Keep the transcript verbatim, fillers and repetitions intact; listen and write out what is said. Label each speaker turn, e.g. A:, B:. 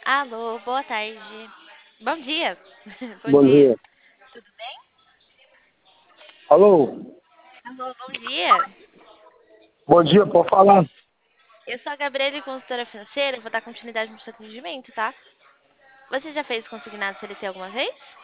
A: Alô, boa tarde. Bom dia. Bom
B: Bom
A: dia.
B: dia. Alô?
A: Alô, bom dia.
B: Bom dia, pode falar.
A: Eu sou a Gabriela, consultora financeira. Vou dar continuidade no seu atendimento, tá? Você já fez consignado C L T alguma vez?